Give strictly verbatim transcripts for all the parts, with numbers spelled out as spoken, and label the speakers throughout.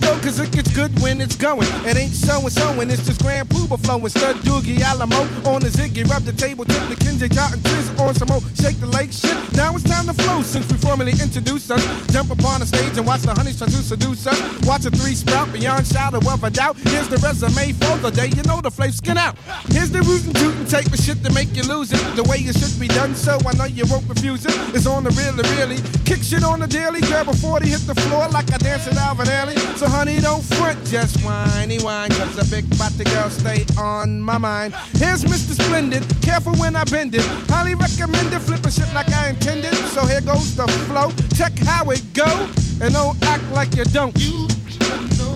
Speaker 1: go, cause it gets good when it's going. It ain't so and so, and it's just Grand Pooba flowing. Stud Doogie Alamo on the Ziggy. Rub the table, tip the Kenji, jot and twist on some more. Shake the lake shit. Now it's time to flow since we formally introduced us. Jump upon the stage and watch the honeys try to seduce us. Watch a three sprout beyond shadow of a doubt. Here's the resume for the day. You know the flavor skin out. Here's the rootin' tootin' take the shit to make you lose it. The way it should be done, so I know you won't refuse it. It's on the really, really. Kick shit on the daily. Grab a forty, hit the floor like I dance at Alvin Ailey. So honey, don't front, just whiny whine. Cause a big body girl stay on my mind. Here's Mister Splendid, careful when I bend it. Highly recommended, flipping shit like I intended. So here goes the flow, check how it go. And don't act like you don't. You know.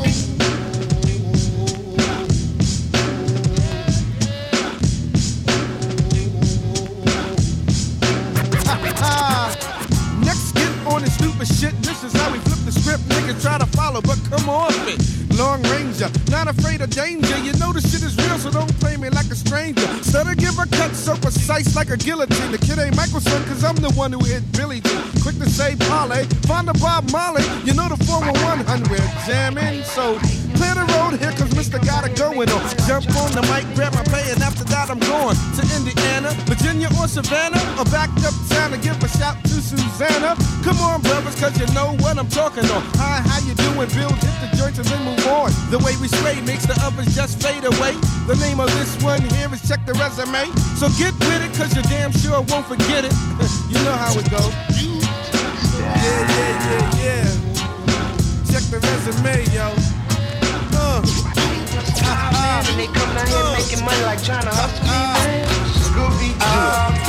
Speaker 1: Next, get on this stupid shit. This is how we flip the script. Niggas try to follow, but come on, it. Long Ranger, not afraid of danger. You know the shit is real, so don't play me like a stranger. Stutter, give a cut so precise like a guillotine. The kid ain't Michael son, cause I'm the one who hit Billy Jean. Quick to say parlay, find a Bob Marley. You know the four one one, we're jamming. So clear the road, here cause Mister Gotta going on. Jump on the mic, grab my pay, and after that I'm going to Indiana, Virginia or Savannah, or backed up town to give a shout to Susanna. Come on, brothers, cause you know what I'm talking on. Hi, how you doing? Build, hit the joints and then move on. The way we sway makes the others just fade away. The name of this one here is Check the Resume. So get with it, cause you damn sure won't forget it. You know how it goes. Yeah, yeah, yeah, yeah. Check the resume, yo. Uh.
Speaker 2: Man, and they come down here uh. making money like trying to hustle me, man. Scooby Doo.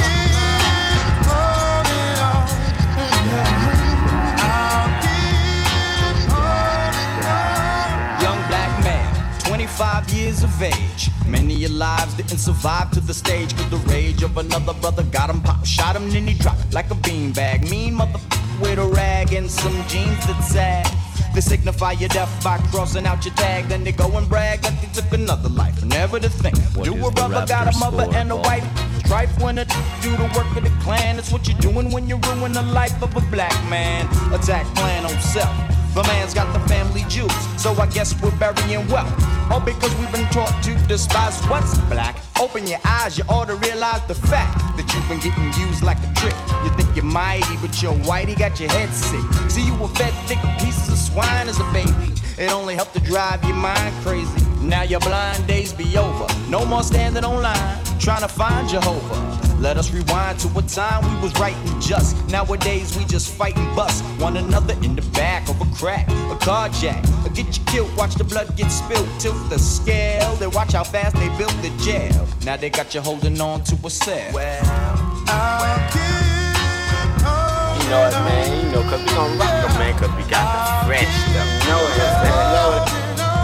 Speaker 3: twenty-five years of age. Many of your lives didn't survive to the stage. Cause the rage of another brother got him pop. Shot him, then he dropped like a beanbag. Mean motherfucker with a rag and some jeans that sag. They signify your death by crossing out your tag. Then they go and brag that they took another life. Never to think. What do a brother got a mother and a wife? Strife when it do the work of the clan. It's what you're doing when you ruin the life of a black man. Attack plan on self. The man's got the family jewels, so I guess we're burying wealth. All because we've been taught to despise what's black. Open your eyes, you ought to realize the fact that you've been getting used like a trick. You think you're mighty, but you're whitey, got your head sick. See, you were fed thick pieces of swine as a baby. It only helped to drive your mind crazy. Now your blind days be over. No more standing online, trying to find Jehovah. Let us rewind to a time we was right and just. Nowadays we just fight and bust one another in the back of a crack, a carjack, or get you killed, watch the blood get spilled. Tilt the scale, then watch how fast they built the jail. Now they got you holding on to a cell. Well, I'll keep on.
Speaker 4: You know it, man, you know, cause we gon' rock them, man, cause we got the fresh stuff. You know it, you know it.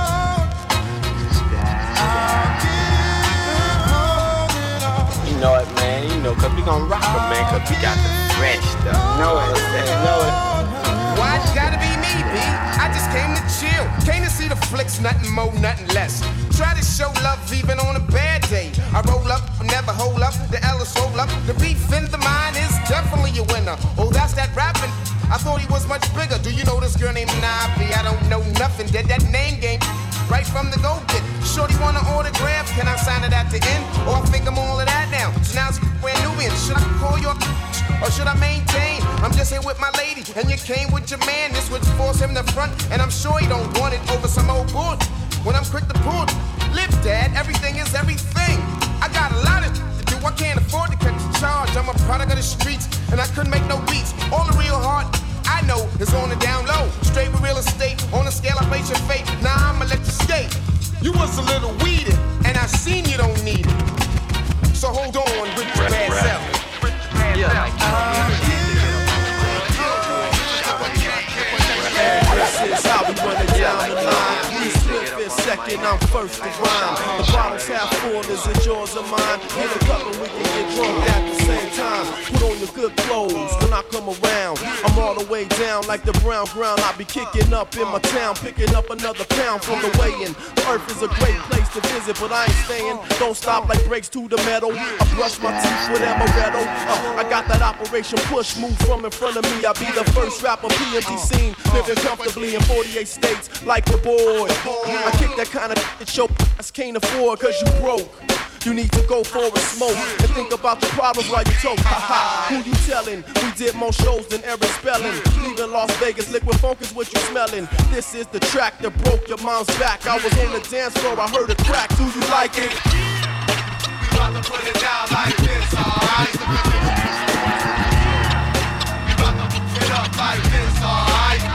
Speaker 4: You know it, man, you know, cause we gon' rock them, man, cause we got the fresh stuff. You know it, you know it.
Speaker 5: Why it gotta be me, B? I just came to chill, came to see the flicks, nothing more, nothing less. Try to show love even on a bad day. I roll up, never hold up, the Ellis roll up. The beef in the mind is definitely a winner. Oh, that's that rapping. I thought he was much bigger. Do you know this girl named Navi? I don't know nothing. Did that name game right from the go-get. Shorty want an autograph, can I sign it at the end? Or I think I'm all of that now. So now it's brand Nubian. Should I call you or should I maintain? I'm just here with my lady, and you came with your man. This would force him to front, and I'm sure he don't want it over some old bull. When I'm quick to pull, live, Dad, everything is everything. I got a lot of to do, I can't afford to catch a charge. I'm a product of the streets, and I couldn't make no beats. All the real hard I know is on the down low. Straight with real estate, on a scale I face your fate. Now I'ma let you skate. You was a little weeded, and I seen you don't need it. So hold on with your bad self. Yeah, like this is how we run it down the line. Please feel second
Speaker 6: thinking I'm first to rhyme. The bottle's half full, is it yours or mine? Get a cup and we can get drunk at the same time. Put on your good clothes when I come around. I'm all the way down like the brown ground. I be kicking up in my town, picking up another pound from the weigh-in. The earth is a great place to visit, but I ain't staying. Don't stop like brakes to the metal. I brush my teeth with amaretto. Uh, I got that Operation Push move from in front of me. I be the first rapper P M T scene, living comfortably in forty-eight states like a boy. I kick that kind of shit show ass can't afford cause you broke. You need to go for a smoke and think about the problems while you talk. Ha ha, who you telling? We did more shows than Eric Spelling. Leaving Las Vegas, liquid funk is what you smelling. This is the track that broke your mom's back. I was on the dance floor, I heard a crack. Do you like it? We about to put it down like this, alright? We about to put it up like this, alright?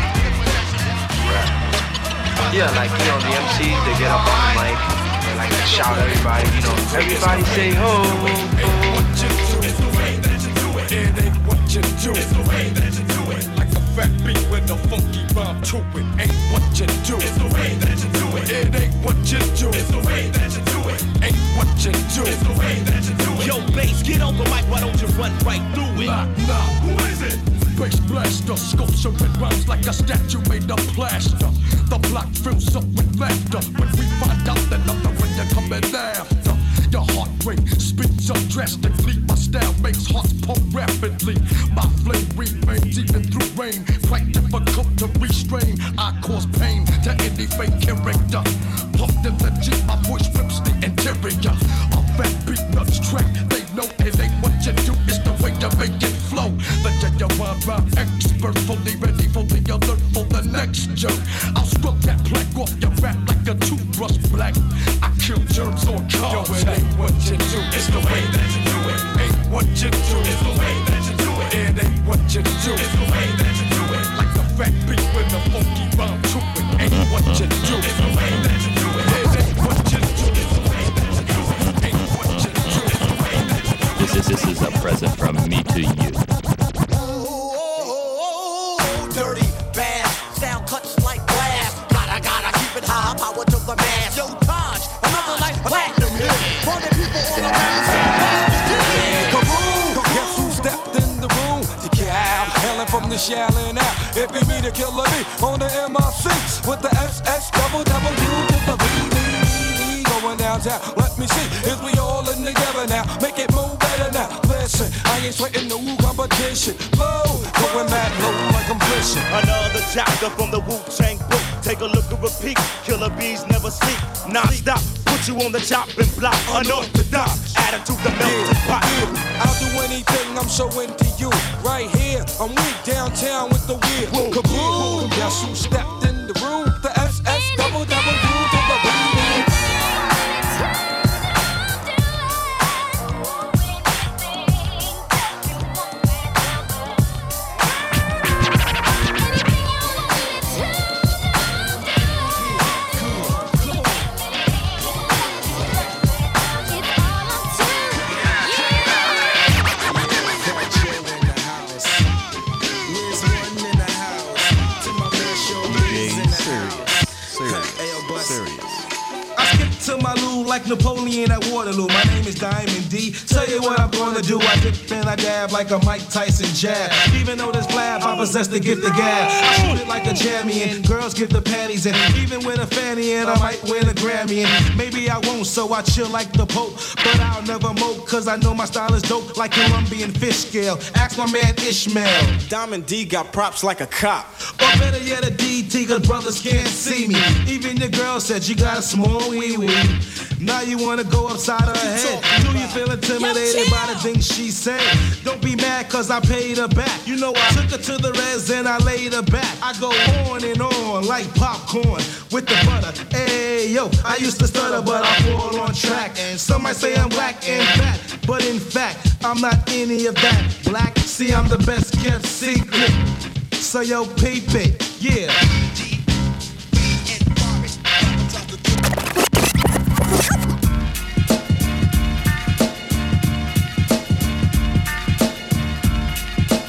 Speaker 2: Yeah, like, you know, the M Cs, they get up on the mic. Like shout everybody, you know, everybody say ho. Ain't what you do, it's the way that you do it. It ain't what you do, it's the way that you do it. Like a fat beat with a funky rhyme to it. Ain't what you do, it's the way that you do it. It ain't what you do, it's the way that you do it. Ain't what you do, it's the way that you do it. Yo, bass, get on the mic, why don't you run right through it? Nah, nah, who is it? Bass blaster, sculpture and rhymes like a statue made of plaster. The block fills up with laughter when we find out that nothing when you're coming after. Your heart rate speeds up drastically. My style makes hearts pump rapidly. My flame remains even through rain. Quite difficult to restrain. I cause pain to any fake character. Pumped in the Jeep, my voice rips the interior. A fat beat nuts track. They know it ain't what you do, it's the way to make it flow. The genuine rap expert, fully ready for the alert for the next joke. I'll scrub that plaque off your rap like a toothbrush black. I kill germs on cars. Yo, it ain't what you do, it's the way that you do it. Ain't what you do, it's the way that you do it. It ain't what you do, it's the way that you do it. Like a fat beat with a funky rhyme to it. Ain't what you do, it's the way that you do it. It ain't what you do, it's the way that you do it. Ain't what you do, it's the way that you do it.
Speaker 7: This is, this is a present from me to you.
Speaker 8: Dirty, bad, sound cuts like glass. Gotta, gotta keep it high, power to the mass. Yo, Taj, another nice platinum hit. Running people all around.
Speaker 9: Kaboom! Guess who stepped in the room? The cow, hailing from the Shaolin out. It be me, the killer me, on the M I C with the S S double double U to the B B. Going downtown, let me see, is we all in together now? Make it move better now. Listen, I ain't sweating no competition. Low, going mad low like I'm fishing.
Speaker 10: Another chapter from the Wu-Tang book. Take a look and repeat. Killer bees never sleep. Non-stop, put you on the chopping block. Unorthodox, attitude the melting pot.
Speaker 9: I'll do anything, I'm so into you. Right here, I'm weak downtown with the wheel. Kaboom! Guess who stepped in the room? The S S double double U to the B B.
Speaker 11: Like Napoleon at Waterloo, my name is Diamond D. Tell you what I'm gonna do, I dip and I dab like a Mike Tyson jab. Even though this blab, I possess the gift of gab. I shoot it like a champion, girls get the panties in. Even with a fanny in, I might win a Grammy in. Maybe I won't, so I chill like the Pope. But I'll never mope, cause I know my style is dope like Colombian fish scale. Ask my man Ishmael.
Speaker 10: Diamond D got props like a cop.
Speaker 11: Or better yet a D T, cause brothers can't see me. Even your girl said she got a small wee wee. Now you wanna go upside her head. Do you feel intimidated by the things she said? Don't be mad cause I paid her back. You know I took her to the res and I laid her back. I go on and on like popcorn with the butter. Hey yo, I used to stutter but I fall on track. And some might say I'm black and fat, but in fact I'm not any of that. Black, see I'm the best kept secret. So yo, peep it, yeah.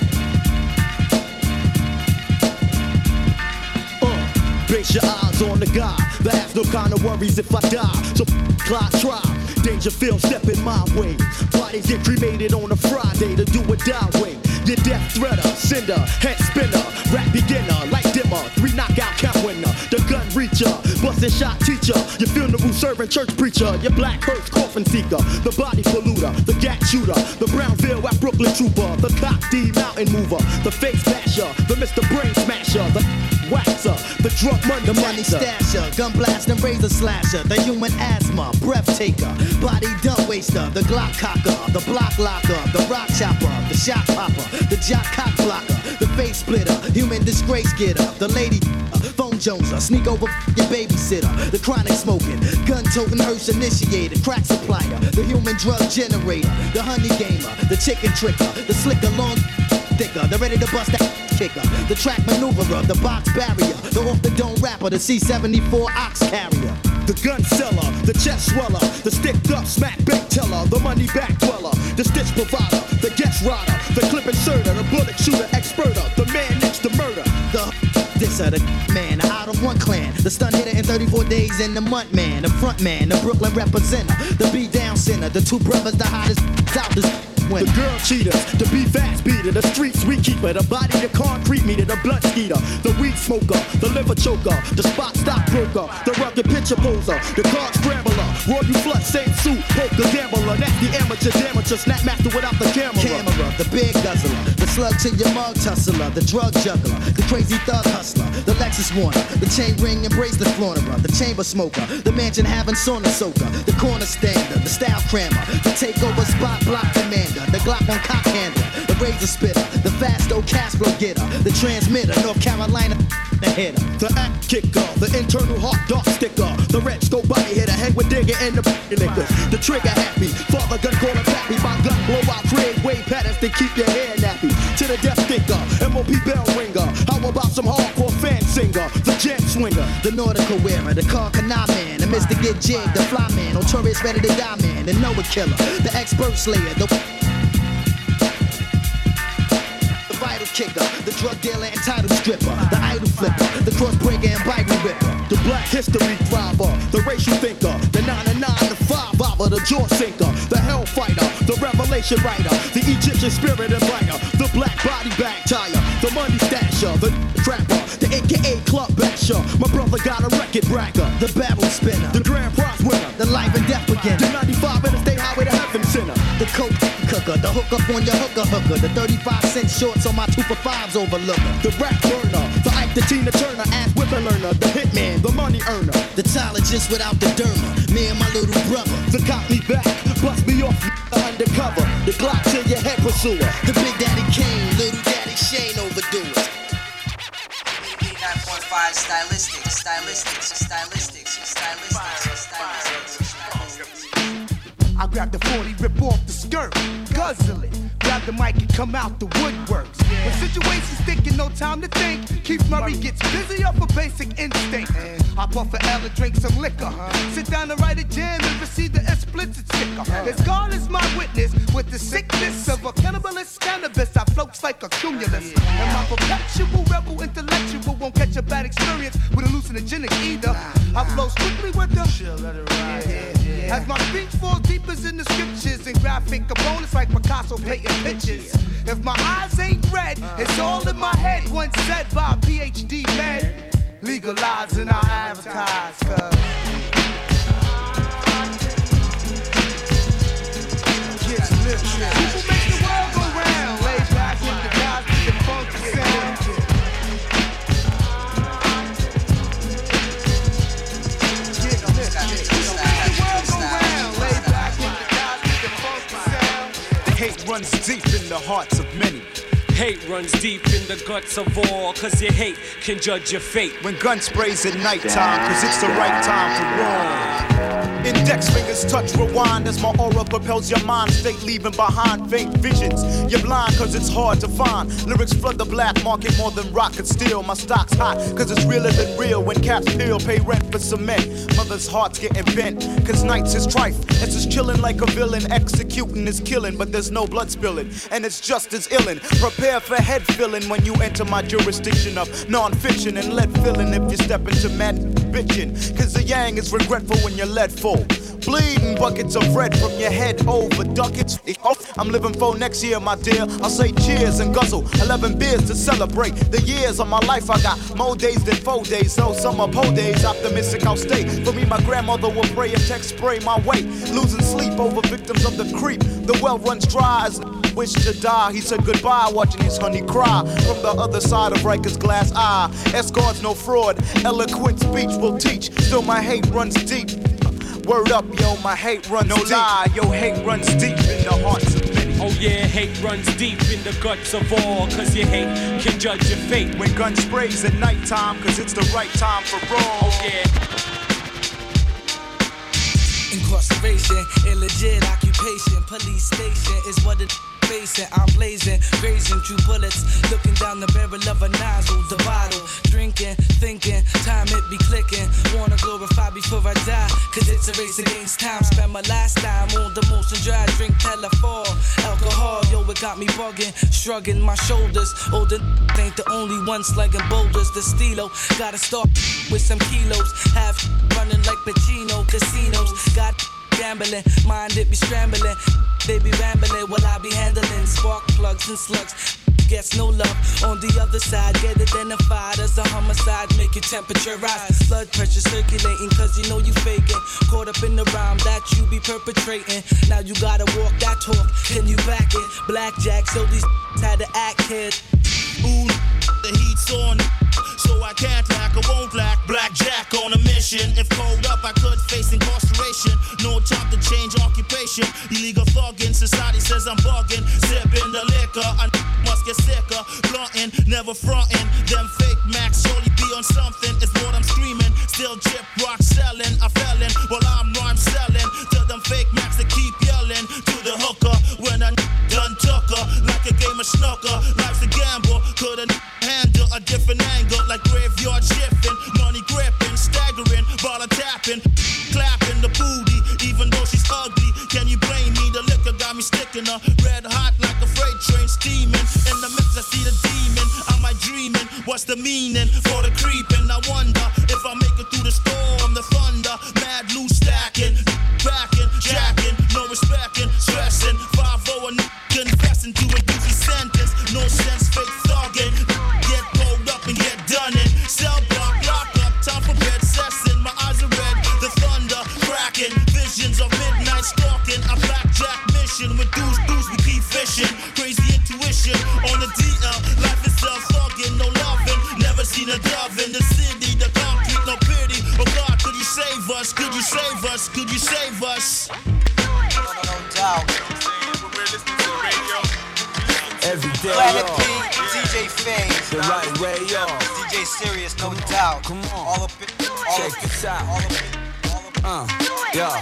Speaker 12: Base your eyes on the guy, There's no kind of worries if I die. So clock try. Dangerfield stepping my way. Bodies get cremated on a Friday to do a die way. Your death threader, cinder, head spinner, rap beginner, light dimmer, three knockout count winner, the gun reacher, bustin' shot teacher, your funeral servant, church preacher, your black hearse coffin seeker, the body polluter, the gat shooter, the Brownville at Brooklyn trooper, the cock D mountain mover, the face basher, the Mister Brain smasher, the waxer, the drug money,
Speaker 13: the money stasher, gun blast and razor slasher, the human asthma, breath taker, body dump waster, the Glock cocker, the block locker, the rock chopper, the shot popper, the jock cock blocker, the face splitter, human disgrace getter, the lady uh, phone joneser, sneak over your babysitter, the chronic smoking, gun toting hearse initiated, crack supplier, the human drug generator, the honey gamer, the chicken tricker, the slicker long thicker, the ready to bust that kicker, the track maneuverer, the box barrier, the off the dome rapper, the C seventy-four ox carrier.
Speaker 12: The gun seller, the chest sweller, the sticked up smack bank teller, the money back dweller, the stitch provider, the guest rider, the clip inserter, the bullet shooter experter, the man next to murder.
Speaker 13: The disser, the man, the out of one clan, the stun hitter in thirty-four days in the month man, the front man, the Brooklyn representer, the beat down center, the two brothers, the hottest out this.
Speaker 12: The girl cheater, the beat fast beater, the street sweet keeper, the body, the concrete meter, the blood skeeter, the weed smoker, the liver choker, the spot stock broker, the rugged picture poser, the card scrambler, royal flood, same suit, poker gambler, that's the amateur damager, snap master without the camera.
Speaker 13: Camera, the big guzzler, the slug to your mug tussler, the drug juggler, the crazy thug hustler, the Lexus Warner, the chain ring and bracelet flaunterer, the chamber smoker, the mansion having sauna soaker, the corner stander, the style crammer, the takeover spot block commander, the Glock on cock handler, the razor spitter, the fasto Castro getter, the transmitter, North Carolina, the hitter,
Speaker 12: the act kicker, the internal hot dog sticker, the red scope body hitter, head with digger and the liquors, the trigger happy, father gun caller pappy, my gun blow out Craig Wade patterns to keep your hair nappy, to the death sticker, M O P bell ringer, how about some hardcore fan singer, the jam swinger,
Speaker 13: the nautical wearer, the car canal man, the Mister Get Jig, the fly man, notorious ready to die man, the Noah killer, the expert slayer, the vital kicker, the drug dealer and title stripper, the idol flipper, the cross breaker and Bible ripper,
Speaker 12: the black history thriver, the racial thinker, the nine and nine, the five bobber, the jaw sinker, the hell fighter, the revelation writer, the Egyptian spirit inviter, the black body bag tire, the money stasher, the trapper, the A K A club basher, my brother got a record bragger,
Speaker 13: the barrel spinner,
Speaker 12: the grand prize winner,
Speaker 13: the life and death beginner,
Speaker 12: the ninety-five interstate highway to heaven center,
Speaker 13: the coke cooker, the hook up on your hooker hooker, the thirty-five cent shorts on my two for fives overlooker,
Speaker 12: the rap burner, the Ike the Tina Turner, ass whipping learner, the hitman, the money earner,
Speaker 13: the Tylogist without the derma, me and my little brother,
Speaker 12: the cop me back, bust me off undercover, the Glock to your head pursuer,
Speaker 13: the Big Daddy Kane, Little Daddy Shane overdo it.
Speaker 14: nine point five stylistics, stylistics, stylistics, stylistics, stylistics.
Speaker 1: I grab the forty, rip off the skirt, guzzle it. Grab the mic and come out the woodworks. When situations thinking, no time to think. Keith Murray gets busy off a basic instinct. I puff a L and drink some liquor. Sit down and write a jam and receive the explicit sticker. As God is my witness, with the sickness of a cannibalist cannabis, I floats like a cumulus. And my perpetual rebel intellectual won't catch a bad experience with hallucinogenic either. I flow strictly with the as my speech falls deep as in the scriptures and graphic components like Picasso painting pictures. If my eyes ain't red, it's all in my head. Once said by a P H D man, legalizing our advertise, cuz people make the world go round. Lay back with the guys with the funky sound.
Speaker 15: Hate runs deep in the hearts of many.
Speaker 16: Hate runs deep in the guts of all, cause your hate can judge your fate.
Speaker 15: When gun sprays at nighttime, cause it's the right time to roll. Index fingers touch rewind as my aura propels your mind state, leaving behind vague visions. You're blind cause it's hard to find. Lyrics flood the black market more than rock could steal. My stock's hot cause it's realer than real. When caps peel, pay rent for cement. Mother's heart's getting bent cause nights is trife. It's just chilling like a villain. Executing is killing, but there's no blood spilling. And it's just as illin'. Prepare for head filling when you enter my jurisdiction of non-fiction and lead filling if you step into mad bitchin'. Cause the yang is regretful when you're let full. Bleeding buckets of red from your head over ducats. I'm living for next year, my dear. I'll say cheers and guzzle eleven beers to celebrate the years of my life. I got more days than four days, so some are po days. Optimistic I'll stay. For me, my grandmother will pray and text spray my way. Losing sleep over victims of the creep. The well runs dry as wish to die. He said goodbye, watching his honey cry from the other side of Riker's glass eye. Escorts no fraud, eloquent speech will teach. Still my hate runs deep. Word up, yo, my hate runs no deep. No lie, yo, hate runs deep in the hearts of many.
Speaker 16: Oh yeah, hate runs deep in the guts of all. Cause your hate can judge your fate.
Speaker 15: When gun sprays at nighttime, cause it's the right time for brawl.
Speaker 16: Oh yeah.
Speaker 17: Incarceration, illegit occupation, police station is what it facing. I'm blazing, grazing through bullets, looking down the barrel of a nozzle, the bottle, drinking, thinking, time it be clicking. Wanna glorify before I die, cause it's a race against time. Spend my last time on the motion dry, drink till I fall. Alcohol, yo, it got me bugging, shrugging my shoulders. Older ain't the only one slugging boulders. The stilo, gotta start with some kilos. Half running like Pacino, casinos. Got gambling, mind it be scrambling. They be rambling while I be handling spark plugs and slugs. Gets no love on the other side. Get identified as a homicide. Make your temperature rise. Blood pressure circulating cause you know you faking. Caught up in the rhyme that you be perpetrating. Now you gotta walk that talk. Can you back it? Blackjack, so these had to act kid.
Speaker 18: Ooh, the heat's on, so I can't lack, I won't lack. Blackjack on a mission. If cold up, I could face incarceration. No time to change occupation. Illegal thugging, society says I'm bugging. Sipping the liquor, I must get sicker. Blunting, never fronting. Them fake Macs surely be on something. It's what I'm screaming. Still chip rock selling. I fellin' while I'm rhyme selling. To them fake Macs that keep yelling. To the hooker when I done took her. Like a game of snooker. Life's a gamble. Couldn't handle a different angle. Like graveyard shifting. Money gripping. Staggering. Baller tapping. Clapping the booty. Even though she's ugly. Can you blame me? The liquor got me sticking her. Red hot like a freight train steaming. In the mix I see the demon. Am I dreaming? What's the meaning for the creeping? I wonder if I make it through the storm. The thunder. Mad loose stacking. Backing. Jacking. No respecting. Stressing. five oh and confessing to a easy sentence. No sense fake thugging. Get pulled up and get done in. Cell block. Lock up. Time for bed session. My eyes are red. The thunder. Cracking. Visions of midnight stalking. A blackjack mission. With dudes, dudes we keep fishing. Crazy intuition on the D L. Life itself thugging. No loving. Never seen a dove in the city. The concrete, no pity. Oh God, could you save us? Could you save us? Could you save us?
Speaker 14: No doubt.
Speaker 3: Every day,
Speaker 14: Planet
Speaker 3: yo.
Speaker 14: P, D J Phase,
Speaker 3: The right way, yo.
Speaker 14: D J Serious, no doubt.
Speaker 3: Come on.
Speaker 14: All up in, all
Speaker 3: Check
Speaker 14: up
Speaker 3: this
Speaker 14: in,
Speaker 3: out.
Speaker 14: all up in, all up in.
Speaker 3: Uh, yo.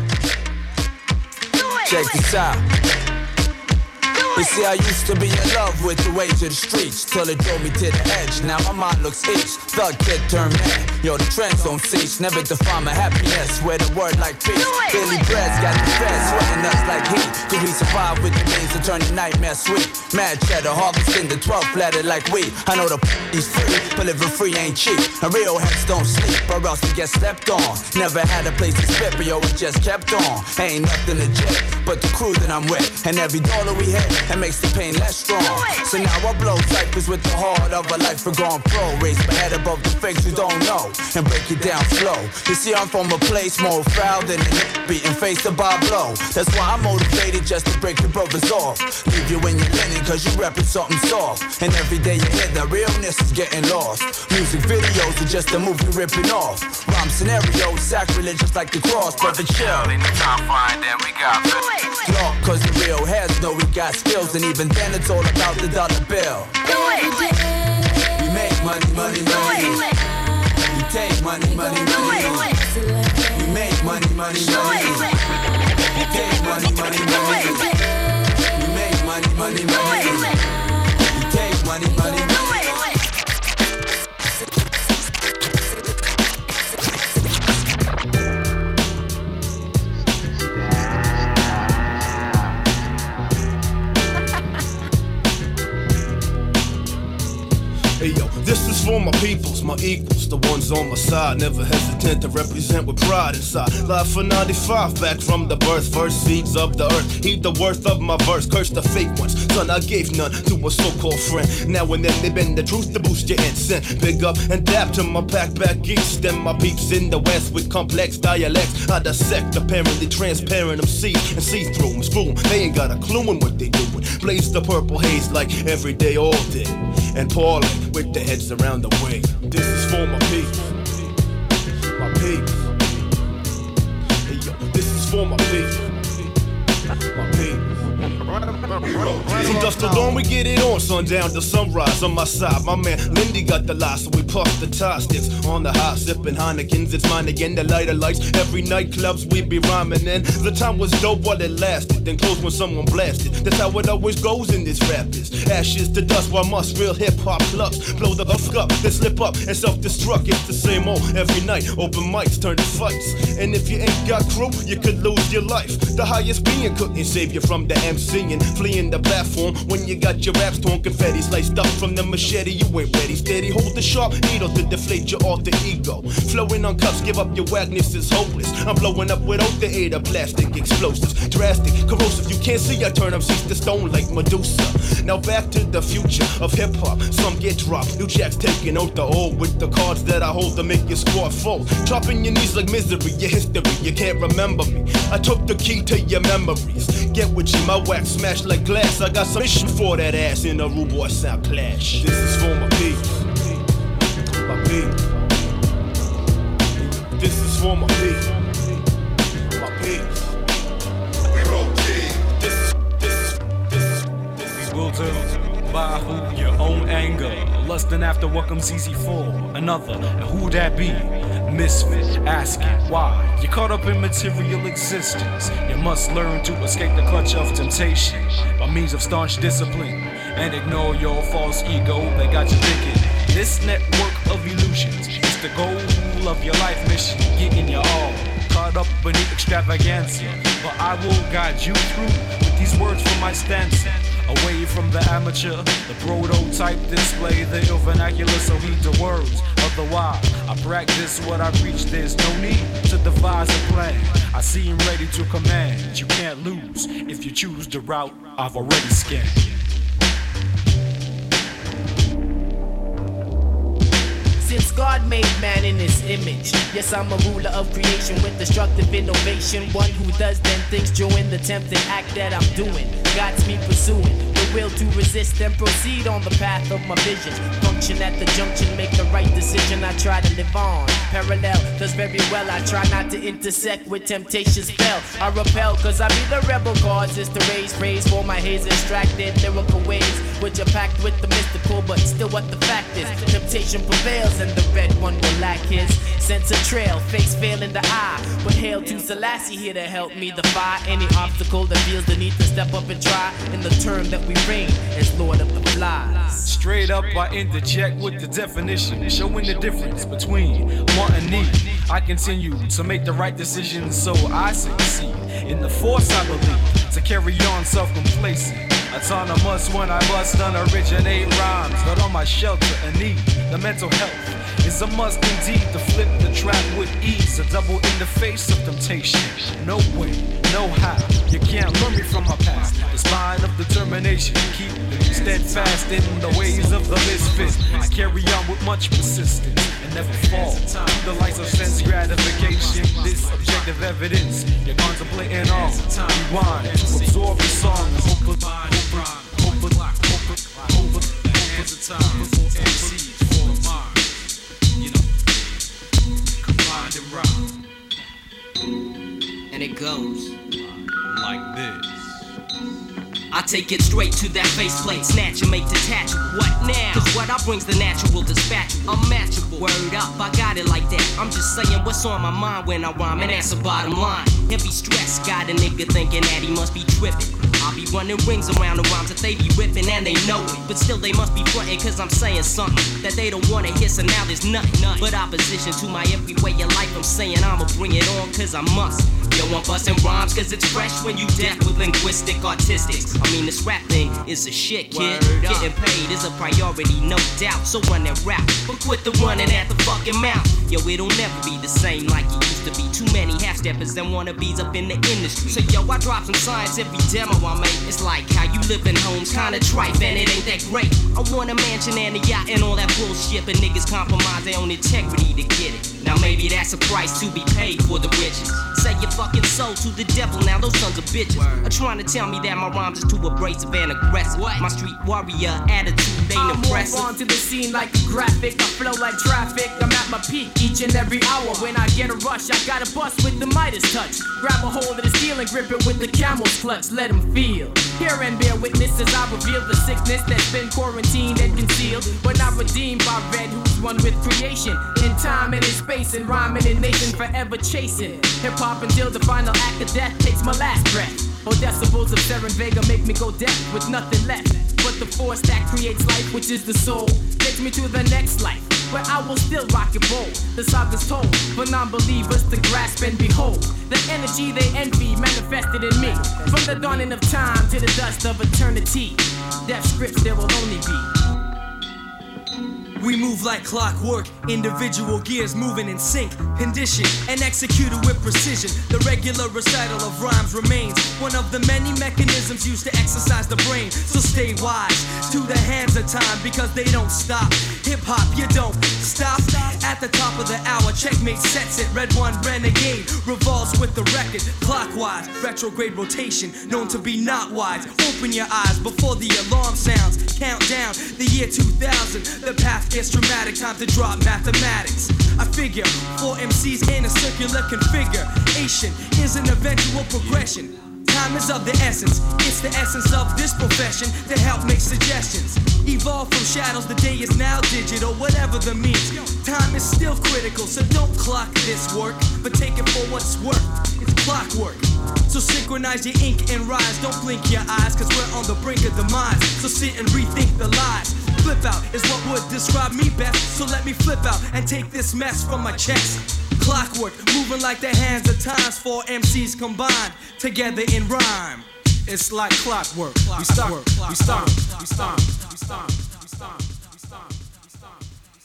Speaker 3: Check this out. You see, I used to be in love with the ways of the streets till it drove me to the edge. Now my mind looks east. Thug kid turned man. Yo, the trends don't cease. Never define my happiness. Wear the word like peace. Billy Bread's got the feds sweating us like heat. Cause we survive with the means to turn the nightmare sweet. Mad cheddar, harvesting the twelfth letter like we. I know the p***'s free, but living free ain't cheap. And real heads don't sleep, or else we get slept on. Never had a place to spit, but yo, it just kept on. Ain't nothing legit, but the crew that I'm with. And every dollar we hit, it makes the pain less strong. So now I blow cyphers with the heart of a life for gone pro. Raise my head above the fakes you don't know, and break it down slow. You see, I'm from a place more foul than a beating face to Bob Blow. That's why I'm motivated just to break your brothers off. Leave you in your linen cause you reppin' something soft. And every day you hear that realness is getting lost. Music videos are just a movie ripping off. Rhyme scenarios, sacrilegious like the cross. Brother chill, ain't no time fine, then we got Law, cause the real heads know we got skills. And even then it's all about the dollar bill. We make money, money, money. We take money, money, money. We make money, money, money. We take money, money, money. We make money, money, money. We take money, money, money.
Speaker 18: Hey yo, this is
Speaker 1: for my peoples, my equals, the ones on my side. Never hesitant to represent with pride inside. Live for ninety-five, back from the birth. First seeds of the earth, heed the worth of my verse. Curse the fake ones, son, I gave none to a so-called friend. Now and then they bend the truth to boost your incense. Big up and dap to my pack back east. And my peeps in the west with complex dialects. I dissect apparently transparent, I'm see and see through them. Screw 'em, they ain't got a clue in what they doing. Blaze the purple haze like every day, all day. And parlay with the heads around the way. This is for my peeps, my peeps. Hey yo, this is for my peeps, my peeps. From dusk till dawn we get it on, sundown to sunrise. On my side, my man Lindy got the lie, so we puff the tie sticks on the hot, sipping Heinekens. It's mine again, the lighter lights. Every night clubs we be rhyming in. The time was dope while it lasted, then closed when someone blasted. That's how it always goes in this rap is. Ashes to dust while must real hip hop clubs blow the fuck up, then slip up and self-destruct. It's the same old every night. Open mics turn to fights, and if you ain't got crew, you could lose your life. The highest being couldn't save you from the M C and fleeing the platform when you got your raps torn. Confetti sliced up from the machete, you ain't ready. Steady, hold the sharp needle to deflate your alter ego. Flowing on cups, give up your wagness is hopeless. I'm blowing up without the aid of plastic explosives. Drastic, corrosive, you can't see I turn up seats to stone like Medusa. Now back to the future of hip hop. Some get dropped, new jacks taking out the old with the cards that I hold to make your squad fold. Dropping your knees like misery, your history, you can't remember me. I took the key to your memories. Get with you, my wax smashed like glass. I got some issue for that ass in a rude boy sound clash. This is for my peeps, my peeps. This is for my peeps, my peeps. This is, this is, this is, this is.
Speaker 16: Will do. By who? Your own anger. Lusting after what comes easy for another. And who that be? Misfit, asking why. You're caught up in material existence. You must learn to escape the clutch of temptation by means of staunch discipline. And ignore your false ego that got you thinking. This network of illusions is the goal of your life mission. Getting your all caught up beneath extravaganza. But I will guide you through with these words from my stanza. Away from the amateur, the prototype display, the ill vernacular, so heed the words. Otherwise, I practice what I preach, there's no need to devise a plan. I seem ready to command, you can't lose if you choose the route I've already scanned.
Speaker 19: Since God made man in his image, yes, I'm a ruler of creation with destructive innovation. One who does then things during the tempting act that I'm doing. God's me pursuing the will to resist and proceed on the path of my vision. Function at the junction, make the right decision. I try to live on parallel, does very well. I try not to intersect with temptation's spell. I repel, cause I be the rebel cause is to raise praise for my haze extracted lyrical ways, which are packed with the mystical, but still what the fact is. Temptation prevails and the red one will lack his sense of trail, face fail in the eye. But hail to Selassie here to help me defy any obstacle that feels the need to step up and try. In the term that we reign as Lord of the Flies.
Speaker 16: Straight up I interject with the definition, showing the difference between want and need. I continue to make the right decisions so I succeed in the force I believe to carry on self-complacent. Autonomous when I bust unoriginate rhymes, but on my shelter and need the mental health. It's a must indeed to flip the trap with ease, a double in the face of temptation. No way, no how, you can't learn me from my past. The spine of determination, keep steadfast in the ways of the misfit. I carry on with much persistence and never fall. The lights of sense gratification, this objective evidence you're contemplating on. Rewind to absorb the song. Over, over, over, over, over, over the time before M Cs for a mind. You know, combined and rock.
Speaker 20: And it goes
Speaker 16: like this.
Speaker 20: I take it straight to that faceplate, snatch and make detachable. What now? Cause what I bring's the natural dispatch. Unmatchable. Word up, I got it like that. I'm just saying what's on my mind when I rhyme, and that's the bottom line. Heavy stress got a nigga thinking that he must be tripping. I'll be running rings around the rhymes that they be whipping and they know it. But still they must be frontin' cause I'm saying something that they don't wanna hear, so now there's nothing but opposition to my every way of life. I'm saying I'ma bring it on cause I must. Yo, I'm bustin' rhymes cause it's fresh when you deaf with linguistic artistics. I mean this rap thing is a shit, kid. Getting paid is a priority, no doubt. So run that rap, but quit the running at the fucking mouth. Yo, it'll never be the same like it used to be. Too many half-steppers and wannabes up in the industry. So yo, I drop some science every demo I make. It's like how you live in homes, kinda tripe, and it ain't that great. I want a mansion and a yacht and all that bullshit, but niggas compromise their own integrity to get it. Now maybe that's a price to be paid for the riches. Say your fucking soul to the devil, now those sons of bitches Word. Are trying to tell me that my rhymes is too abrasive and aggressive. What? My street warrior attitude ain't
Speaker 19: I'm
Speaker 20: impressive.
Speaker 19: I'm onto the scene like a graphic, I flow like traffic. I'm at my peak each and every hour. When I get a rush, I gotta bust with the Midas touch. Grab a hold of the steel and grip it with the camel's clutch. Let them feel. Hear and bear witness as I reveal the sickness that's been quarantined and concealed, but not redeemed by Red, who's one with creation. In time and in space and rhyming in nation, forever chasing hip hop until the final act of death takes my last breath. Oh, decibels of Seren Vega make me go deaf with nothing left but the force that creates life, which is the soul. Takes me to the next life, where I will still rock and roll. The saga's told for non-believers to grasp and behold the energy they envy manifested in me. From the dawning of time to the dust of eternity, death scripts there will only be.
Speaker 17: We move like clockwork, individual gears moving in sync, conditioned and executed with precision. The regular recital of rhymes remains one of the many mechanisms used to exercise the brain. So stay wise to the hands of time because they don't stop. Hip hop, you don't stop. At the top of the hour, checkmate sets it. Red One Renegade revolves with the record clockwise. Retrograde rotation, known to be not wise. Open your eyes before the alarm sounds. Count down the year two thousand. The path is dramatic, time to drop mathematics. I figure four M Cs in a circular configuration is an eventual progression. Time is of the essence, it's the essence of this profession to help make suggestions. Evolve from shadows, the day is now digital, whatever the means. Time is still critical, so don't clock this work, but take it for what's worth. It's clockwork. So synchronize your ink and rise, don't blink your eyes, cause we're on the brink of demise. So sit and rethink the lies. Flip out is what would describe me best, so let me flip out and take this mess from my chest. Clockwork, moving like the hands of times, four M Cs combined, together in rhyme.
Speaker 11: It's like clockwork. We stomp, we stomp, we stomp, we stomp, we stomp, we stomp, we stomp,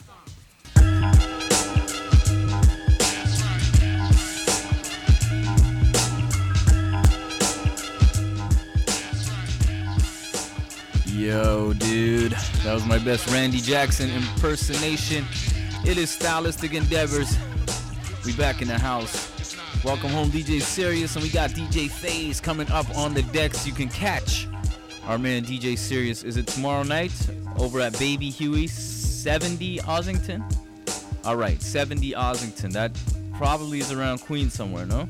Speaker 7: Yo, dude, that was my best Randy Jackson impersonation. It is Stylistic Endeavors. We back in the house. Welcome home, D J Serious, and we got D J FaZe coming up on the decks. You can catch our man D J Serious. Is it tomorrow night over at Baby Huey, seventy Ossington? All right, seventy Ossington. That probably is around Queens somewhere, no?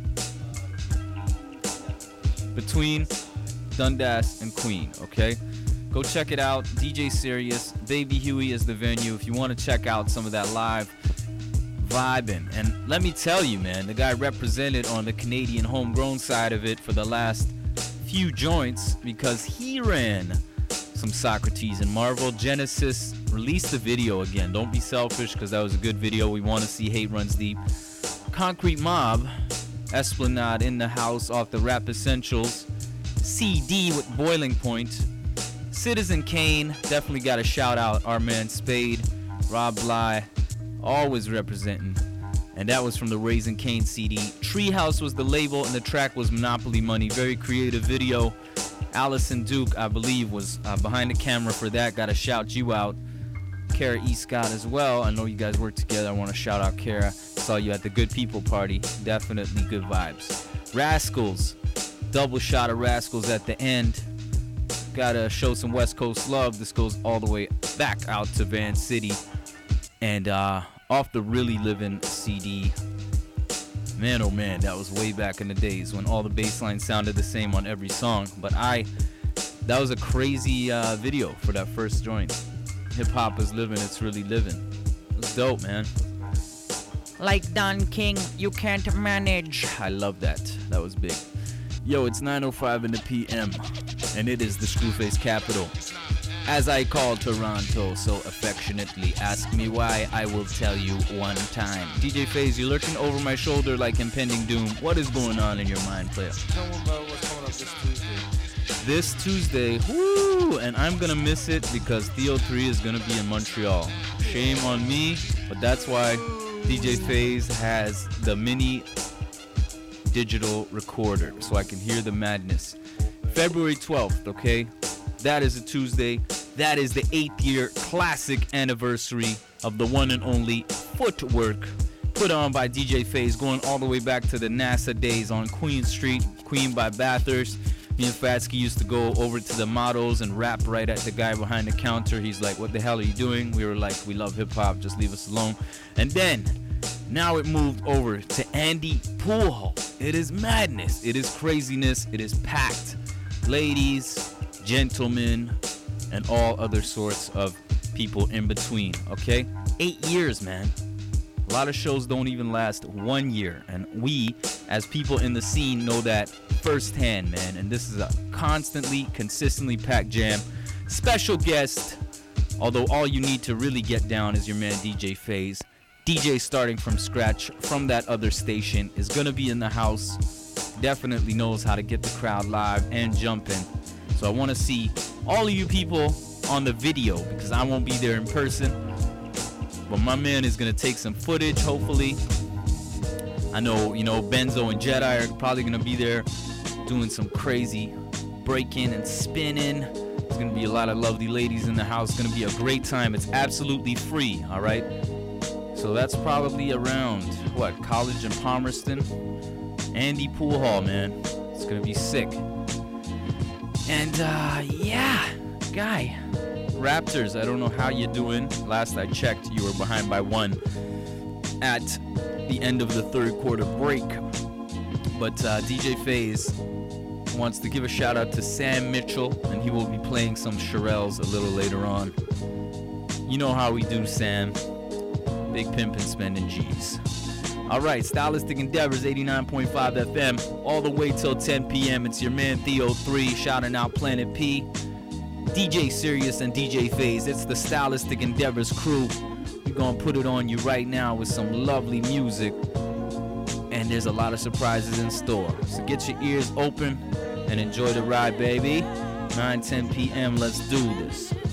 Speaker 7: Between Dundas and Queen, okay? Go check it out. D J Serious, Baby Huey is the venue if you want to check out some of that live vibing. And let me tell you, man, the guy represented on the Canadian homegrown side of it for the last few joints because he ran some Socrates and Marvel. Genesis released the video again. Don't be selfish because that was a good video. We want to see Hate Runs Deep. Concrete Mob, Esplanade in the house off the Rap Essentials C D with Boiling Point. Citizen Kane, definitely got to shout out our man Spade, Rob Bly, always representing. And that was from the Raising Cane C D. Treehouse was the label and the track was Monopoly Money. Very creative video. Allison Duke, I believe, was uh, behind the camera for that. Got to shout you out. Kara E. Scott as well. I know you guys work together. I want to shout out Kara. Saw you at the Good People party. Definitely good vibes. Rascals. Double shot of Rascals at the end. Gotta show some West Coast love. This goes all the way back out to Van City. And uh, off the Really Livin' C D. Man, oh man, that was way back in the days when all the bass lines sounded the same on every song. But I, that was a crazy uh, video for that first joint. Hip hop is living, it's really living. It was dope, man. Like Don King, you can't manage. I love that. That was big. Yo, it's nine oh five in the P M. and it is the Screwface capital. As I call Toronto so affectionately, ask me why, I will tell you one time. D J FaZe, you're lurking over my shoulder like impending doom. What is going on in your mind, player?
Speaker 16: Tell me about what's coming up this Tuesday.
Speaker 7: This Tuesday, whoo, and I'm gonna miss it because Theo three is gonna be in Montreal. Shame on me, but that's why D J FaZe has the mini digital recorder so I can hear the madness. February twelfth, okay? That is a Tuesday. That is the eighth year classic anniversary of the one and only Footwork, put on by D J FaZe, going all the way back to the NASA days on Queen Street, Queen by Bathurst. Me and Fatsky used to go over to the models and rap right at the guy behind the counter. He's like, what the hell are you doing? We were like, we love hip-hop, just leave us alone. And then, now it moved over to Andy Poolhall. It is madness. It is craziness. It is packed. Ladies, gentlemen, and all other sorts of people in between, okay? Eight years, man. A lot of shows don't even last one year, and we, as people in the scene, know that firsthand, man. And this is a constantly, consistently packed jam. Special guest, although all you need to really get down is your man D J FaZe. D J starting from scratch from that other station is gonna be in the house. Definitely knows how to get the crowd live and jumping. So I want to see all of you people on the video because I won't be there in person. But my man is going to take some footage, hopefully. I know, you know, Benzo and Jedi are probably going to be there doing some crazy breaking and spinning. There's going to be a lot of lovely ladies in the house. It's going to be a great time. It's absolutely free, all right? So that's probably around, what, College and Palmerston? Andy Poolhall, man. It's going to be sick. And, uh, yeah, guy, Raptors, I don't know how you're doing. Last I checked, you were behind by one at the end of the third quarter break. But uh, D J FaZe wants to give a shout out to Sam Mitchell, and he will be playing some Shirelles a little later on. You know how we do, Sam. Big pimpin' spending G's. All right, Stylistic Endeavors, eighty-nine point five F M, all the way till ten p.m. It's your man Theo three, shouting out Planet P, D J Sirius, and D J FaZe. It's the Stylistic Endeavors crew. We're going to put it on you right now with some lovely music, and there's a lot of surprises in store. So get your ears open and enjoy the ride, baby. nine ten p.m., let's do this.